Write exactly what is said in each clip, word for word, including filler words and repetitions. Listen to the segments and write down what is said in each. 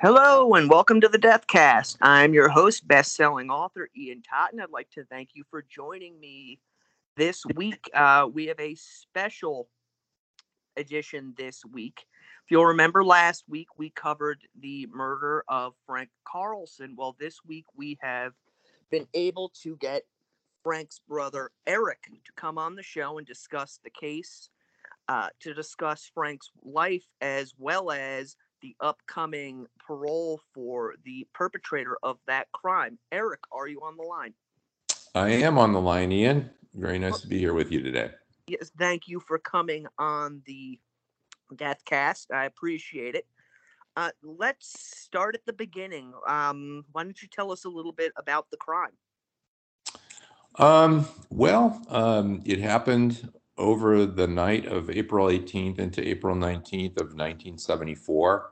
Hello and welcome to the Deathcast. I'm your host, best-selling author Ian Totten. I'd like to thank you for joining me this week. Uh, we have a special edition this week. If you'll remember, last week we covered the murder of Frank Carlson. Well, this week we have been able to get Frank's brother Eric to come on the show and discuss the case, uh, to discuss Frank's life as well as the upcoming parole for the perpetrator of that crime. Eric, are you on the line? I am on the line, Ian. Very nice to be here with you today. Yes, thank you for coming on the Deathcast. I appreciate it. Uh, let's start at the beginning. Um, why don't you tell us a little bit about the crime? Um, well, um, it happened over the night of April eighteenth into April nineteenth of nineteen seventy-four.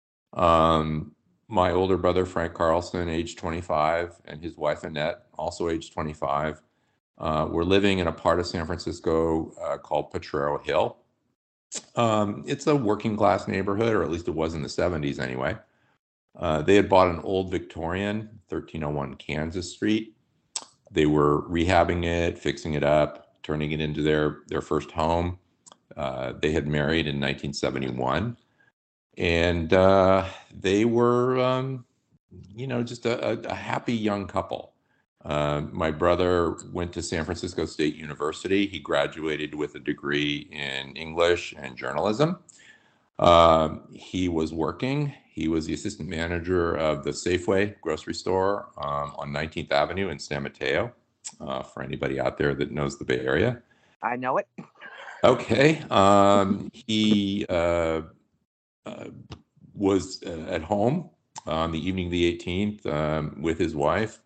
Um, my older brother, Frank Carlson, age twenty-five, and his wife, Annette, also age twenty-five, uh, were living in a part of San Francisco uh, called Potrero Hill. Um, it's a working class neighborhood, or at least it was in the seventies anyway. Uh, they had bought an old Victorian, thirteen oh one Kansas Street. They were rehabbing it, fixing it up, turning it into their, their first home. Uh, they had married in nineteen seventy-one. And uh, they were, um, you know, just a, a, a happy young couple. Uh, my brother went to San Francisco State University. He graduated with a degree in English and journalism. Um, he was working. He was the assistant manager of the Safeway grocery store um, on nineteenth Avenue in San Mateo, uh, for anybody out there that knows the Bay Area. I know it. Okay. Um, he uh, uh, was uh, at home on the evening of the eighteenth um, with his wife.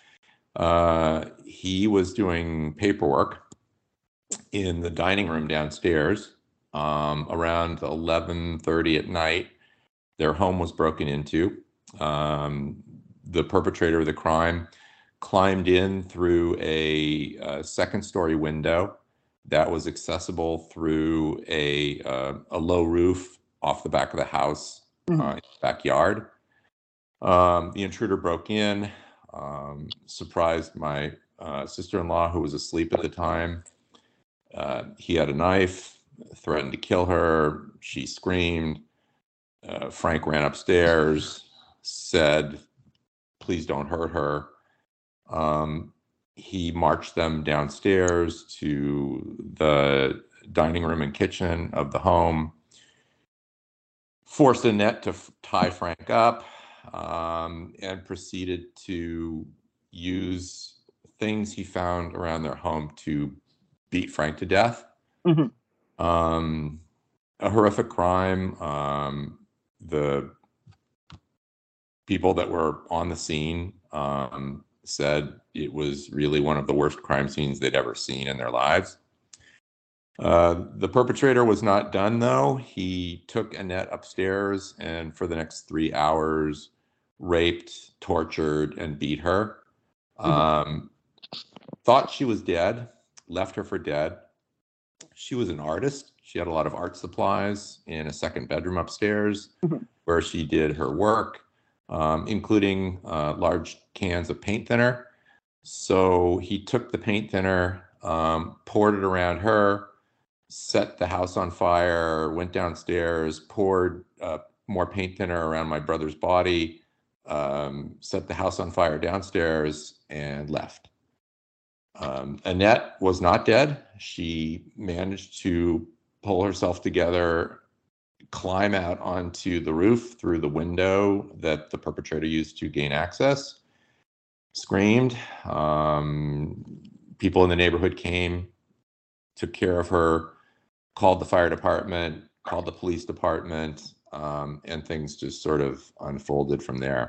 Uh, he was doing paperwork in the dining room downstairs. Um, around eleven thirty at night, their home was broken into. Um, the perpetrator of the crime climbed in through a, a second-story window that was accessible through a, uh, a low roof off the back of the house, Mhm. uh, in the backyard. Um, the intruder broke in, um, surprised my uh, sister-in-law, who was asleep at the time. Uh, he had a knife, threatened to kill her. She screamed. Uh, Frank ran upstairs, said, "Please don't hurt her." Um, he marched them downstairs to the dining room and kitchen of the home, forced Annette to f- tie Frank up, um, and proceeded to use things he found around their home to beat Frank to death. Mm-hmm. Um, a horrific crime. Um, the people that were on the scene um, said it was really one of the worst crime scenes they'd ever seen in their lives. Uh, the perpetrator was not done, though. He took Annette upstairs and for the next three hours raped, tortured, and beat her. Um, thought she was dead, left her for dead. She was an artist. She had a lot of art supplies in a second bedroom upstairs Mhm. where she did her work, um, including uh, large cans of paint thinner. So he took the paint thinner, um, poured it around her, set the house on fire, went downstairs, poured uh, more paint thinner around my brother's body, um, set the house on fire downstairs, and left. Um, Annette was not dead. She managed to pull herself together, climb out onto the roof through the window that the perpetrator used to gain access, screamed. Um, people in the neighborhood came, took care of her, called the fire department, called the police department, um, and things just sort of unfolded from there.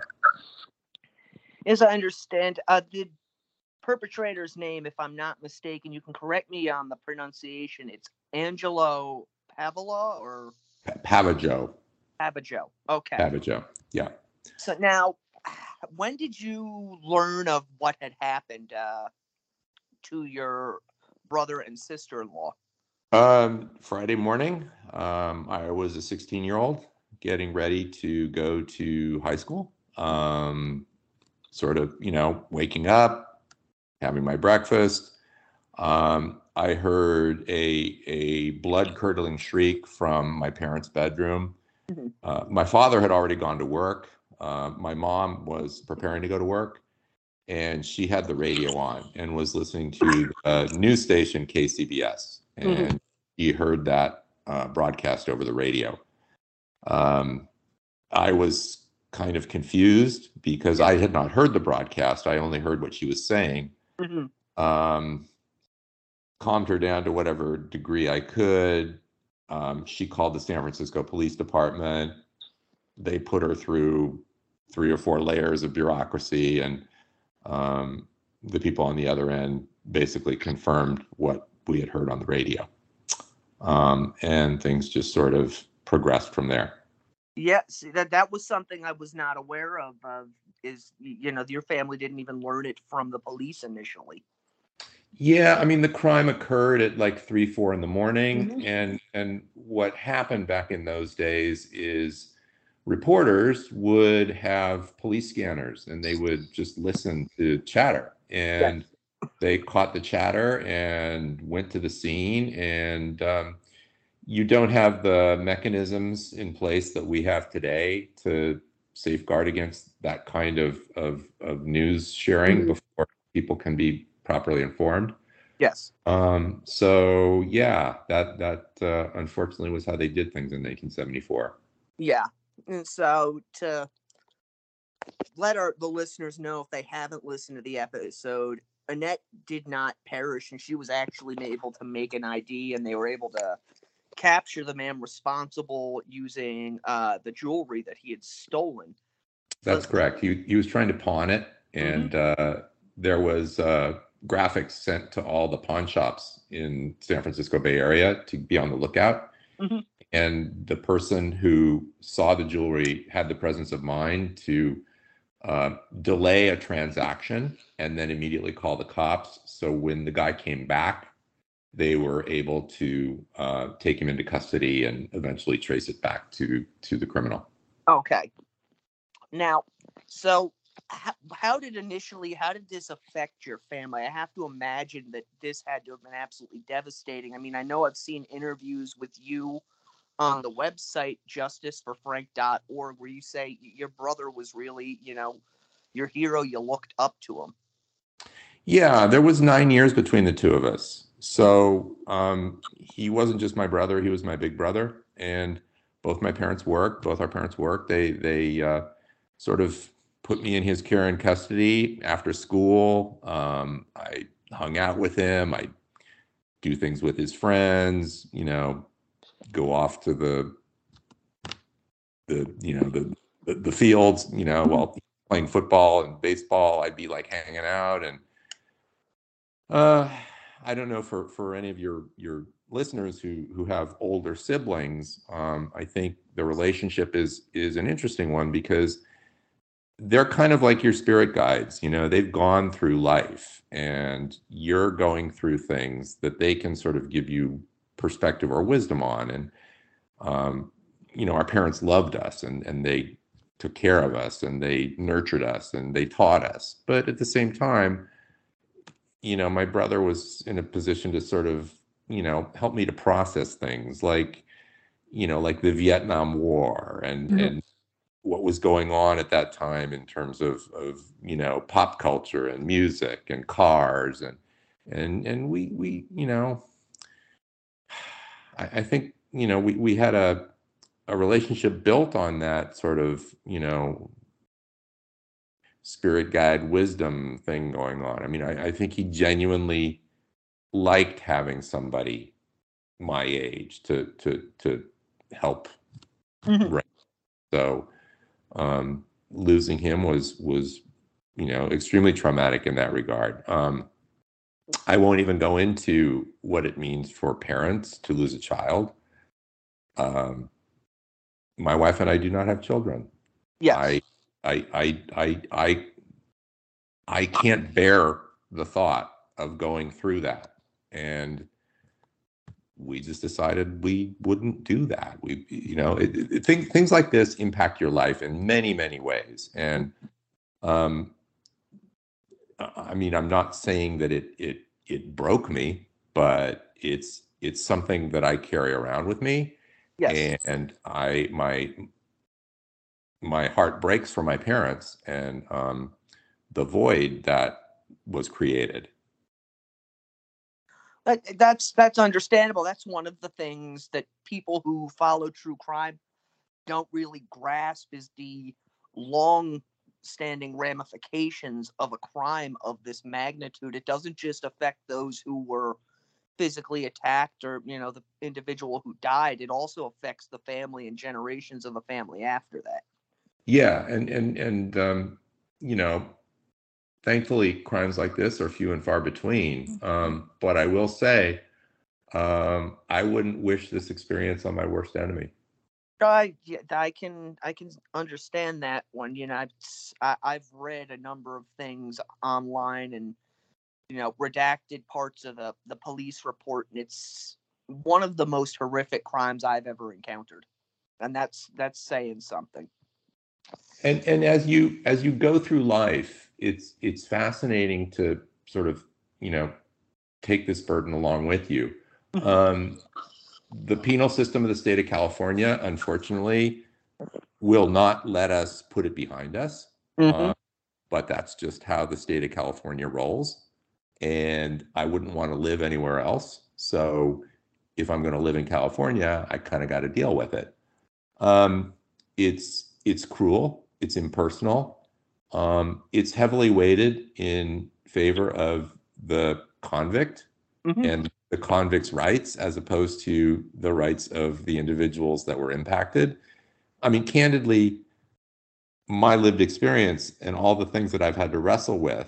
As I understand, uh, the perpetrator's name, if I'm not mistaken, you can correct me on the pronunciation. It's Angelo Pavola or Pavajo. Abajo. Okay. Pavajo. Yeah. So now, when did you learn of what had happened uh, to your brother and sister-in-law? Um, Friday morning, um, I was a sixteen year old getting ready to go to high school. Um, sort of, you know, waking up, having my breakfast. Um, I heard a a blood curdling shriek from my parents' bedroom. Mhm. Uh, my father had already gone to work. Uh, my mom was preparing to go to work, and she had the radio on and was listening to the news station K C B S, Mhm. and he heard that uh, broadcast over the radio. Um, I was kind of confused because I had not heard the broadcast. I only heard what she was saying. Mhm. Um, calmed her down to whatever degree I could. Um, she called the San Francisco Police Department. They put her through three or four layers of bureaucracy, and um, the people on the other end basically confirmed what we had heard on the radio. Um, and things just sort of progressed from there. Yeah, see, that that was something I was not aware of. Of is y- you know your family didn't even learn it from the police initially. Yeah, I mean the crime occurred at like three, four in the morning, Mhm. and and what happened back in those days is reporters would have police scanners, and they would just listen to chatter, Yes. and they caught the chatter and went to the scene, and um, you don't have the mechanisms in place that we have today to safeguard against that kind of of, of news sharing Mhm. before people can be properly informed. Yes. Um, so yeah, that that uh, unfortunately was how they did things in nineteen seventy-four. Yeah. And so to let our the listeners know if they haven't listened to the episode, Annette did not perish, and she was actually able to make an I D, and they were able to capture the man responsible using uh, the jewelry that he had stolen. That's But correct. He he was trying to pawn it, mhm. and uh, there was uh, graphics sent to all the pawn shops in San Francisco Bay Area to be on the lookout. Mhm. And the person who saw the jewelry had the presence of mind to uh, delay a transaction and then immediately call the cops. So when the guy came back, they were able to uh, take him into custody and eventually trace it back to to the criminal. Okay. Now, so how, how did initially how did this affect your family? I have to imagine that this had to have been absolutely devastating. I mean, I know I've seen interviews with you on the website justice for frank dot org where you say your brother was really, you know, your hero, you looked up to him. Yeah, there was nine years between the two of us. So um, he wasn't just my brother; he was my big brother. And both my parents worked. Both our parents worked. They they uh, sort of put me in his care and custody after school. Um, I hung out with him. I do things with his friends. You know, go off to the the you know the the, the fields. You know, while playing football and baseball, I'd be like hanging out and Uh, I don't know for for any of your your listeners who who have older siblings. Um, I think the relationship is is an interesting one because they're kind of like your spirit guides. You know, they've gone through life, and you're going through things that they can sort of give you perspective or wisdom on. And um, you know, our parents loved us, and and they took care of us, and they nurtured us, and they taught us. But at the same time, you know, my brother was in a position to sort of, you know, help me to process things like, you know, like the Vietnam War and Mhm. and what was going on at that time in terms of of, you know, pop culture and music and cars and and and we we, you know, I, I think, you know, we we had a a relationship built on that sort of, you know, spirit guide wisdom thing going on. I mean, I, I think he genuinely liked having somebody my age to to to help. Mhm. Right. So um, losing him was was you know extremely traumatic in that regard. Um, I won't even go into what it means for parents to lose a child. Um, my wife and I do not have children. Yes. I I I I I I can't bear the thought of going through that. And we just decided we wouldn't do that. We, you know, it, it, things things like this impact your life in many, many ways. And um, I mean, I'm not saying that it it it broke me, but it's it's something that I carry around with me, Yes. and I my my heart breaks for my parents and um, the void that was created. That, that's that's understandable. That's one of the things that people who follow true crime don't really grasp is the long standing ramifications of a crime of this magnitude. It doesn't just affect those who were physically attacked or, you know, the individual who died. It also affects the family and generations of the family after that. Yeah, and and and um, you know, thankfully, crimes like this are few and far between. Um, but I will say, um, I wouldn't wish this experience on my worst enemy. I yeah, I can I can understand that one. You know, I've I, I've read a number of things online and, you know, redacted parts of the the police report, and it's one of the most horrific crimes I've ever encountered, and that's that's saying something. And and as you as you go through life, it's it's fascinating to sort of, you know, take this burden along with you. Um, the penal system of the state of California, unfortunately, will not let us put it behind us. Mm-hmm. Uh, but that's just how the state of California rolls. And I wouldn't want to live anywhere else. So if I'm going to live in California, I kind of got to deal with it. Um, it's it's cruel. It's impersonal. Um, it's heavily weighted in favor of the convict Mm-hmm. and the convict's rights as opposed to the rights of the individuals that were impacted. I mean, candidly, my lived experience and all the things that I've had to wrestle with,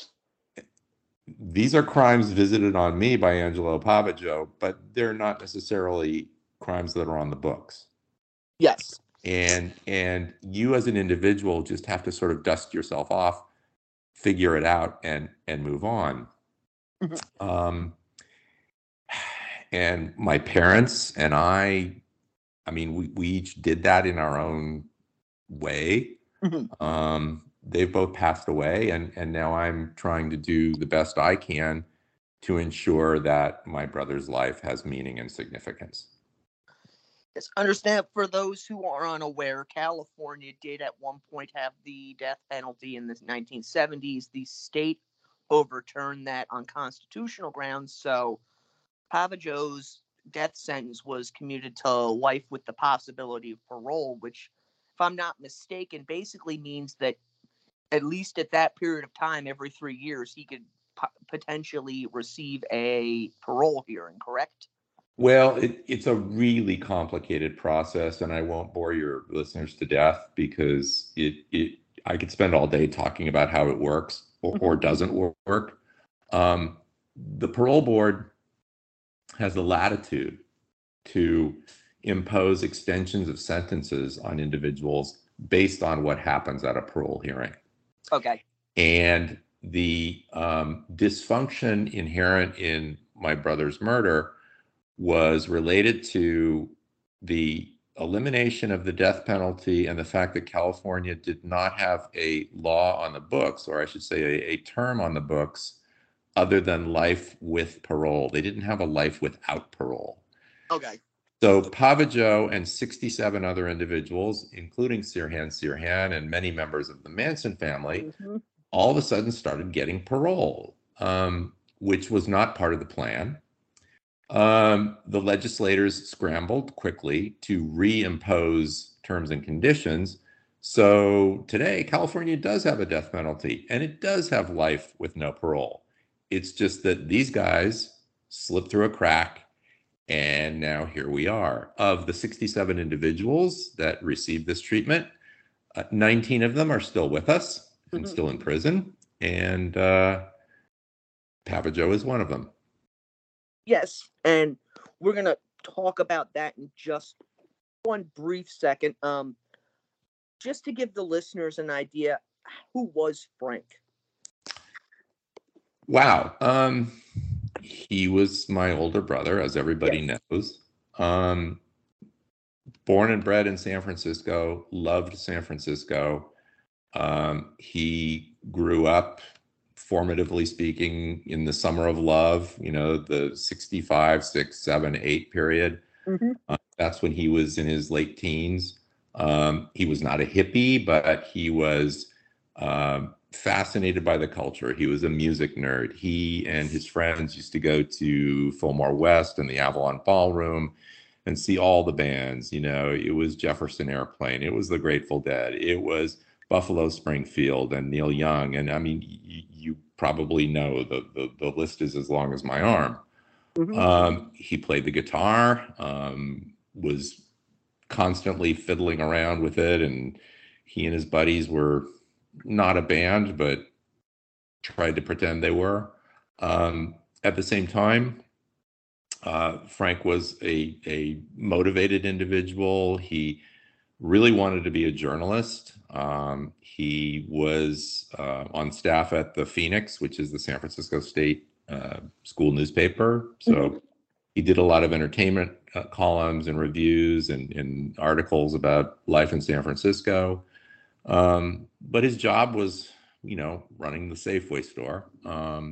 these are crimes visited on me by Angelo Pavaggio, but they're not necessarily crimes that are on the books. Yes. And and you as an individual just have to sort of dust yourself off, figure it out, and and move on. Mm-hmm. Um, and my parents and I, I mean, we we each did that in our own way. Mm-hmm. Um, they've both passed away, and and now I'm trying to do the best I can to ensure that my brother's life has meaning and significance. Yes, understand for those who are unaware, California did at one point have the death penalty in the nineteen seventies. The state overturned that on constitutional grounds, so Pavaggio's death sentence was commuted to life with the possibility of parole, which, if I'm not mistaken, basically means that at least at that period of time, every three years, he could po- potentially receive a parole hearing, correct? Well, it, it's a really complicated process, and I won't bore your listeners to death because it, it I could spend all day talking about how it works or, or doesn't work. Um, the parole board has the latitude to impose extensions of sentences on individuals based on what happens at a parole hearing. Okay. And the um, dysfunction inherent in my brother's murder was related to the elimination of the death penalty and the fact that California did not have a law on the books, or I should say a, a term on the books, other than life with parole. They didn't have a life without parole. Okay. So Pavaggio and sixty-seven other individuals, including Sirhan Sirhan and many members of the Manson family, Mm-hmm. all of a sudden started getting parole, um, which was not part of the plan. Um, the legislators scrambled quickly to reimpose terms and conditions. So today, California does have a death penalty and it does have life with no parole. It's just that these guys slipped through a crack, and now here we are. Of the sixty-seven individuals that received this treatment, uh, nineteen of them are still with us and Mm-hmm. still in prison, and uh, Pavaggio is one of them. Yes, and we're gonna talk about that in just one brief second. Um, just to give the listeners an idea, who was Frank? Wow. Um, he was my older brother, as everybody Yes. knows. Um, born and bred in San Francisco, loved San Francisco. Um, he grew up, formatively speaking, in the summer of love, you know, the sixty-five, six, seven, eight period. Hmm. Uh, that's when he was in his late teens. Um, he was not a hippie, but he was um, fascinated by the culture. He was a music nerd. He and his friends used to go to Fillmore West and the Avalon Ballroom and see all the bands. You know, it was Jefferson Airplane, it was the Grateful Dead, it was Buffalo Springfield and Neil Young. And I mean, you, you probably know the, the the list is as long as my arm. Hmm. Um, he played the guitar, um, was constantly fiddling around with it, and he and his buddies were not a band, but tried to pretend they were. Um, at the same time, uh, Frank was a, a motivated individual. He really wanted to be a journalist. Um, he was uh, on staff at the Phoenix, which is the San Francisco State uh, school newspaper. Hmm. So he did a lot of entertainment uh, columns and reviews and, and articles about life in San Francisco. Um, but his job was, you know, running the Safeway store. Um,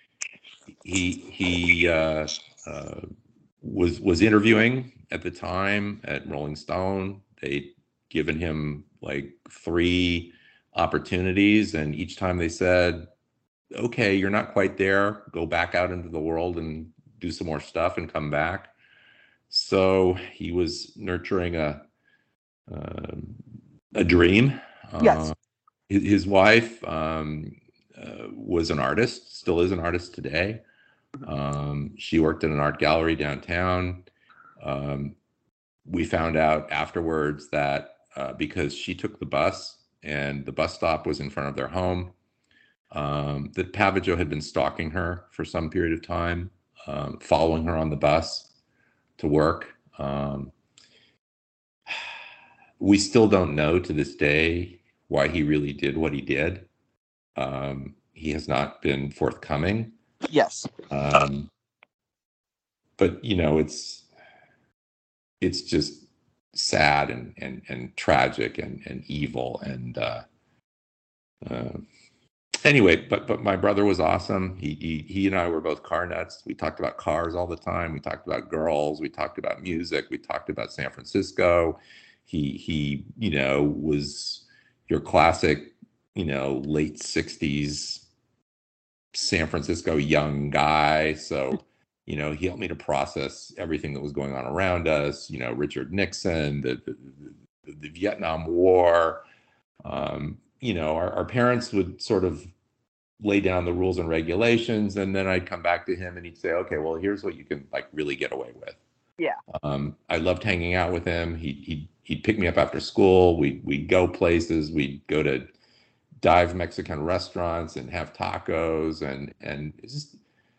he he uh, uh, was was interviewing at the time at Rolling Stone. They'd given him like three opportunities, and each time they said, "Okay, you're not quite there. Go back out into the world and do some more stuff and come back." So he was nurturing a uh, a dream. Yes. Uh, his, his wife um, uh, was an artist, still is an artist today. Um, she worked in an art gallery downtown. Um, we found out afterwards that uh, because she took the bus and the bus stop was in front of their home, um, that Pavajo had been stalking her for some period of time, um, following her on the bus to work. Um, we still don't know to this day why he really did what he did. Um, he has not been forthcoming. Yes. Um, but you know, it's it's just sad and and and tragic and and evil and uh, uh, anyway. But but my brother was awesome. He, he he and I were both car nuts. We talked about cars all the time. We talked about girls. We talked about music. We talked about San Francisco. He he you know was your classic you know late sixties San Francisco young guy. So, you know, he helped me to process everything that was going on around us, you know, Richard Nixon, the, the, the, the Vietnam War. Um, you know, our, our parents would sort of lay down the rules and regulations. And then I'd come back to him and he'd say, okay, well, here's what you can like really get away with. Yeah. Um, I loved hanging out with him. He, he'd, he'd pick me up after school. We'd, we'd go places. We'd go to dive Mexican restaurants and have tacos and and it's just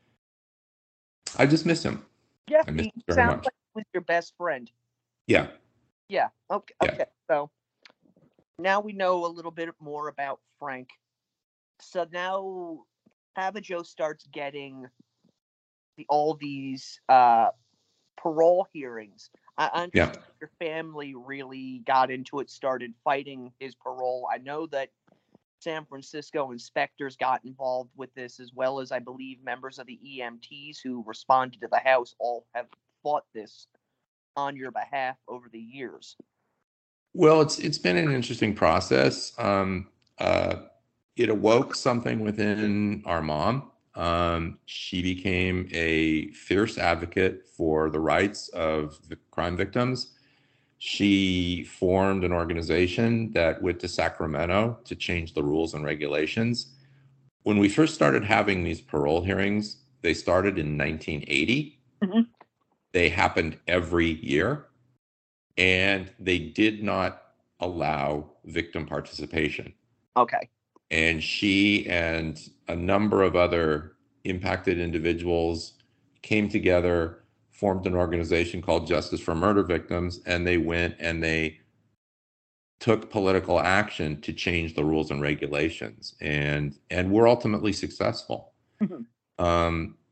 I just miss him. Yeah. I miss He him very sounds much. like he was your best friend. Yeah, Yeah. Okay. yeah. Okay. So now we know a little bit more about Frank. So now Pavajo starts getting the all these uh parole hearings. I Yeah. understand your family really got into it, started fighting his parole. I know that San Francisco inspectors got involved with this, as well as I believe members of the E M Ts who responded to the House all have fought this on your behalf over the years. Well, it's it's been an interesting process. Um, uh, it awoke something within our mom. Um, she became a fierce advocate for the rights of the crime victims. She formed an organization that went to Sacramento to change the rules and regulations. When we first started having these parole hearings, they started in nineteen eighty. Mhm. They happened every year, and they did not allow victim participation. Okay. And she and a number of other impacted individuals came together, formed an organization called Justice for Murder Victims, and they went and they took political action to change the rules and regulations, and and were ultimately successful. Mhm. Um,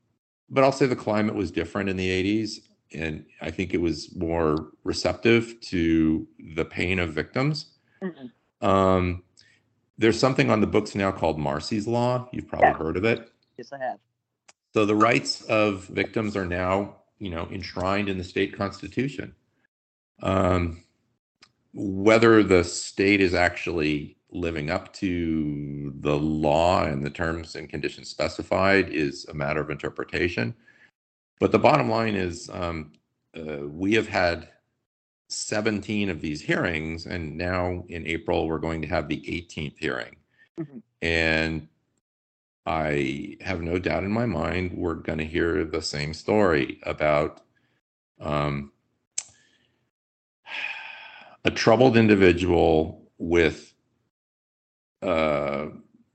but I'll say the climate was different in the eighties, and I think it was more receptive to the pain of victims. Mm-hmm. Um, there's something on the books now called Marsy's Law. You've probably Yeah. heard of it. Yes, I have. So the rights of victims are now, you know, enshrined in the state constitution. Um, whether the state is actually living up to the law and the terms and conditions specified is a matter of interpretation. But the bottom line is, um, uh, we have had seventeen of these hearings, and now in April, we're going to have the eighteenth hearing. Mm-hmm. And I have no doubt in my mind we're going to hear the same story about um, a troubled individual with uh,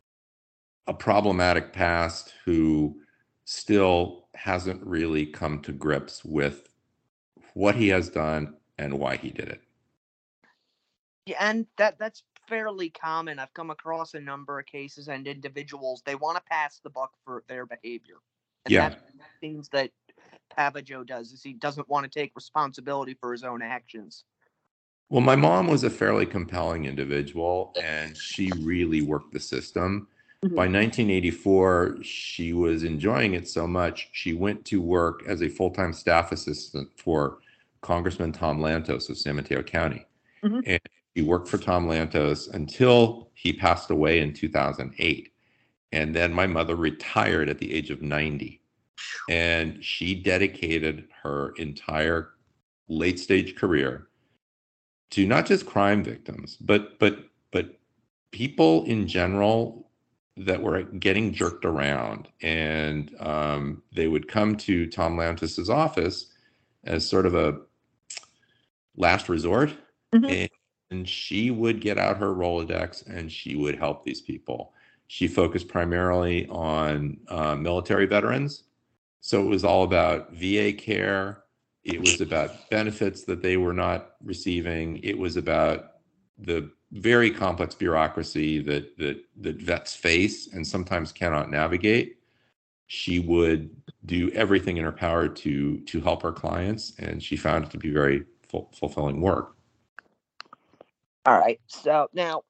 a problematic past who still hasn't really come to grips with what he has done and why he did it. Yeah, and that that's fairly common. I've come across a number of cases and individuals, they want to pass the buck for their behavior. And Yeah. that's things that Pavajo does, is he doesn't want to take responsibility for his own actions. Well, my mom was a fairly compelling individual, and she really worked the system. Mm-hmm. By nineteen eighty-four, she was enjoying it so much, she went to work as a full-time staff assistant for Congressman Tom Lantos of San Mateo County. Mm-hmm. And she worked for Tom Lantos until he passed away in two thousand eight. And then my mother retired at the age of ninety. And she dedicated her entire late-stage career to not just crime victims, but but but people in general that were getting jerked around, and um, they would come to Tom Lantos's office as sort of a last resort, Mm-hmm. and, and she would get out her Rolodex and she would help these people. She focused primarily on uh, military veterans, so it was all about V A care. It was about benefits that they were not receiving. It was about the very complex bureaucracy that that that vets face and sometimes cannot navigate. She would do everything in her power to to help her clients, and she found it to be very ful- fulfilling work. All right. So now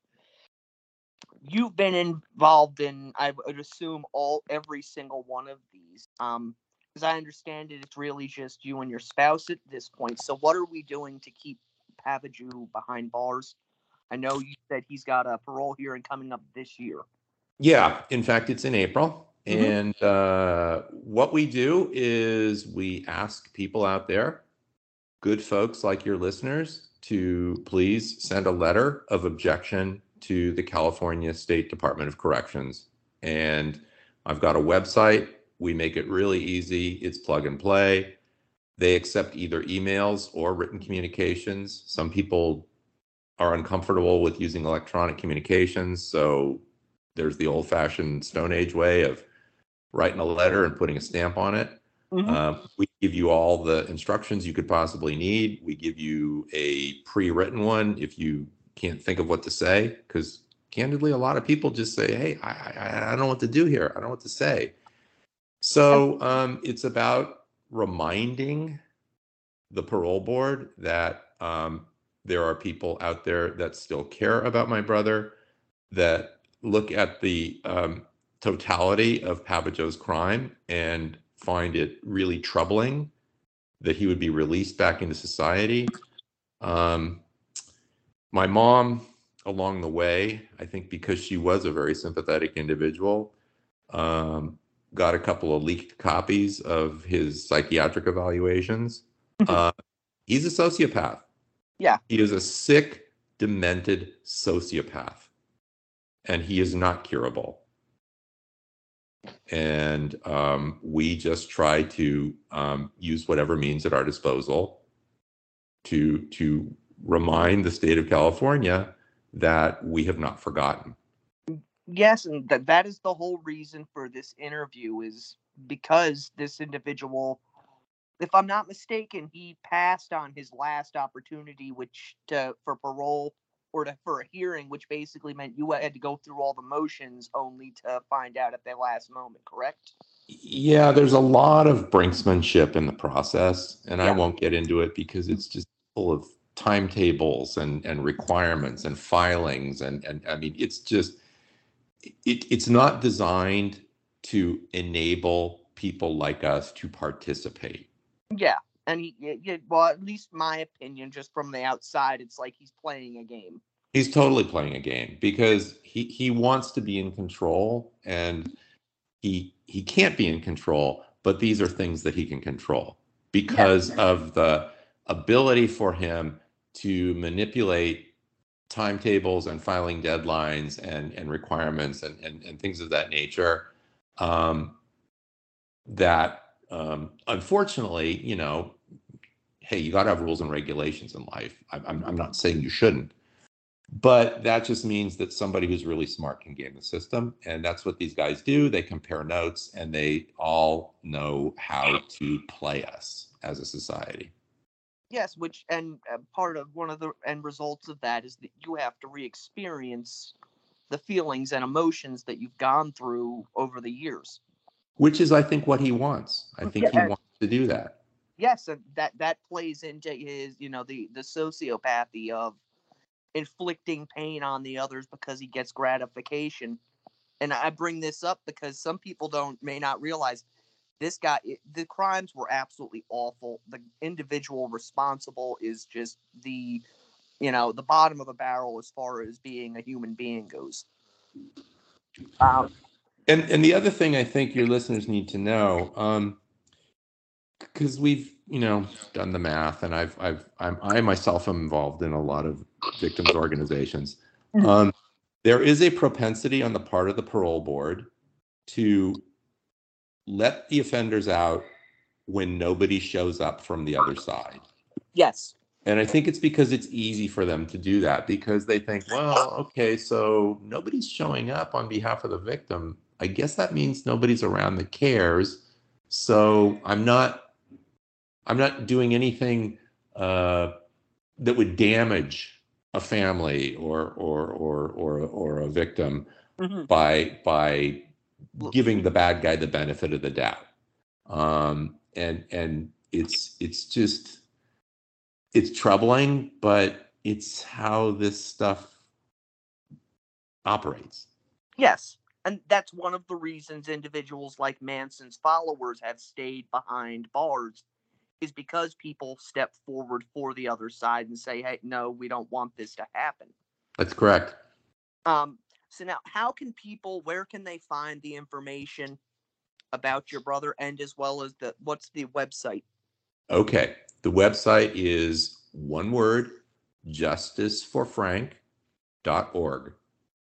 you've been involved in, I would assume, all every single one of these. Um, as I understand it, it's really just you and your spouse at this point. So what are we doing to keep Pavajo behind bars? I know you said he's got a parole hearing coming up this year. Yeah, in fact, it's in April. Mm-hmm. And uh, what we do is we ask people out there, good folks like your listeners, to please send a letter of objection to the California State Department of Corrections. And I've got a website. We make it really easy. It's plug and play. They accept either emails or written communications. Some people are uncomfortable with using electronic communications, so there's the old-fashioned Stone Age way of writing a letter and putting a stamp on it. Mm-hmm. Um, we give you all the instructions you could possibly need. We give you a pre-written one if you can't think of what to say, because candidly, a lot of people just say, hey, I, I, I don't know what to do here. I don't know what to say. So um, it's about reminding the parole board that um, there are people out there that still care about my brother, that look at the um, totality of Pavajo's crime and find it really troubling that he would be released back into society. Um, my mom, along the way, I think because she was a very sympathetic individual, um, got a couple of leaked copies of his psychiatric evaluations. Uh, he's a sociopath. Yeah. He is a sick, demented sociopath, and he is not curable. And um, we just try to um, use whatever means at our disposal to to remind the state of California that we have not forgotten. Yes, and that that is the whole reason for this interview, is because this individual, if I'm not mistaken, he passed on his last opportunity, which to for parole or to for a hearing, which basically meant you had to go through all the motions only to find out at the last moment. Correct? Yeah, there's a lot of brinksmanship in the process, and I Yeah. won't get into it because it's just full of timetables and and requirements and filings and and I mean it's just it, it's not designed to enable people like us to participate. Yeah. And he, y- y- well, at least my opinion, just from the outside, it's like he's playing a game. He's totally playing a game because he he wants to be in control, and he he can't be in control, but these are things that he can control Yes. because of the ability for him to manipulate timetables and filing deadlines and and requirements and and, and things of that nature. Um, that um, unfortunately, you know, hey, you got to have rules and regulations in life. I'm, I'm I'm not saying you shouldn't, but that just means that somebody who's really smart can game the system. And that's what these guys do. They compare notes and they all know how to play us as a society. Yes, which and uh, part of one of the end results of that is that you have to re-experience the feelings and emotions that you've gone through over the years. Which is, I think, what he wants. I think he Yeah. wants to do that. Yes, and that that plays into his, you know, the the sociopathy of inflicting pain on the others because he gets gratification. And I bring this up because some people don't may not realize this guy it, the crimes were absolutely awful. The individual responsible is just the, you know, the bottom of the barrel as far as being a human being goes. Um, And and the other thing I think your listeners need to know, um, because we've you know done the math, and I've I've I'm, I myself am involved in a lot of victims organizations. Um, there is a propensity on the part of the parole board to let the offenders out when nobody shows up from the other side. yes. And I think it's because it's easy for them to do that because they think, well, okay, so nobody's showing up on behalf of the victim. I guess that means nobody's around that cares. So I'm not I'm not doing anything uh, that would damage a family or or or or or a victim Mm-hmm. by by giving the bad guy the benefit of the doubt. Um, and and it's it's just it's troubling, but it's how this stuff operates. Yes. And that's one of the reasons individuals like Manson's followers have stayed behind bars is because people step forward for the other side and say, hey, no, we don't want this to happen. That's correct. Um, so now, how can people, where can they find the information about your brother and as well as the, what's the website? Okay. The website is one word, justice for frank dot org.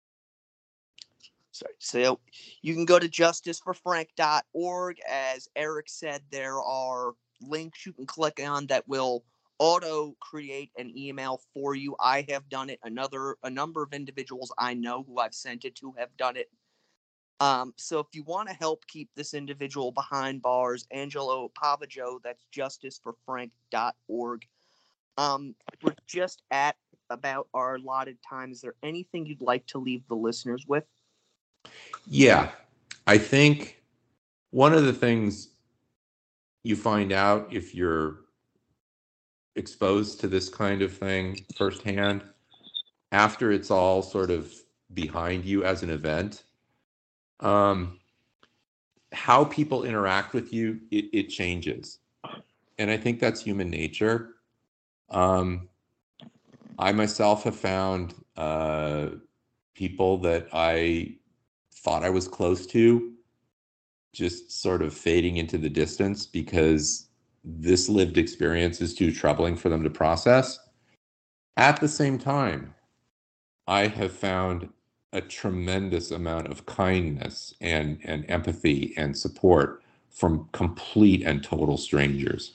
Sorry. So you can go to justice for frank dot org. As Eric said, there are links you can click on that will auto create an email for you. I have done it. Another, a number of individuals I know who I've sent it to have done it. Um, so if you want to help keep this individual behind bars, Angelo Pavaggio, that's justice for frank dot org. Um, we're just at about our allotted time. Is there anything you'd like to leave the listeners with? Yeah. I think one of the things you find out if you're exposed to this kind of thing firsthand, after it's all sort of behind you as an event, um, how people interact with you, it, it changes. And I think that's human nature. Um, I myself have found uh, people that I thought I was close to just sort of fading into the distance because this lived experience is too troubling for them to process. At the same time, I have found a tremendous amount of kindness and, and empathy and support from complete and total strangers.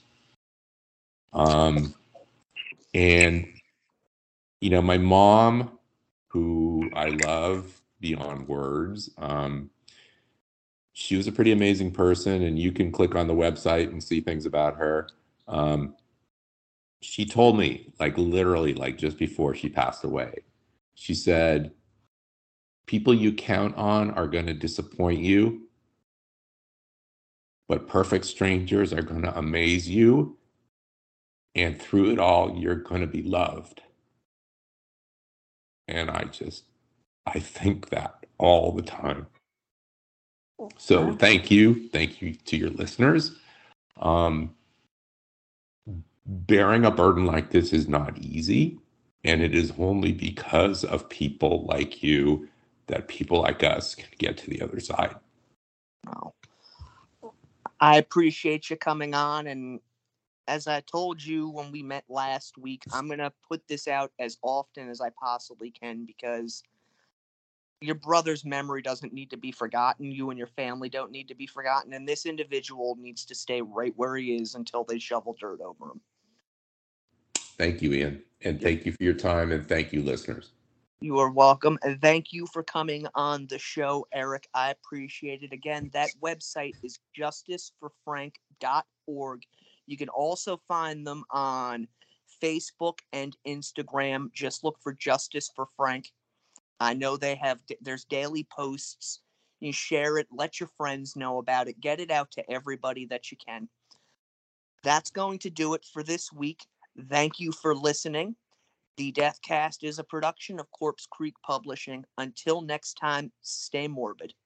Um, and, you know, my mom, who I love beyond words, um, she was a pretty amazing person, and you can click on the website and see things about her. Um, she told me, like, literally, like, just before she passed away, she said, people you count on are going to disappoint you, but perfect strangers are going to amaze you. And through it all, you're going to be loved. And I just, I think that all the time. So thank you. Thank you to your listeners. Um, bearing a burden like this is not easy. And it is only because of people like you that people like us can get to the other side. Well, I appreciate you coming on. And as I told you when we met last week, I'm going to put this out as often as I possibly can because your brother's memory doesn't need to be forgotten. You and your family don't need to be forgotten. And this individual needs to stay right where he is until they shovel dirt over him. Thank you, Ian. And thank you for your time. And thank you, listeners. You are welcome. And thank you for coming on the show, Eric. I appreciate it. Again, that website is justice for frank dot org. You can also find them on Facebook and Instagram. Just look for Justice for Frank. I know they have, there's daily posts. You share it, let your friends know about it, get it out to everybody that you can. That's going to do it for this week. Thank you for listening. The Deathcast is a production of Corpse Creek Publishing. Until next time, stay morbid.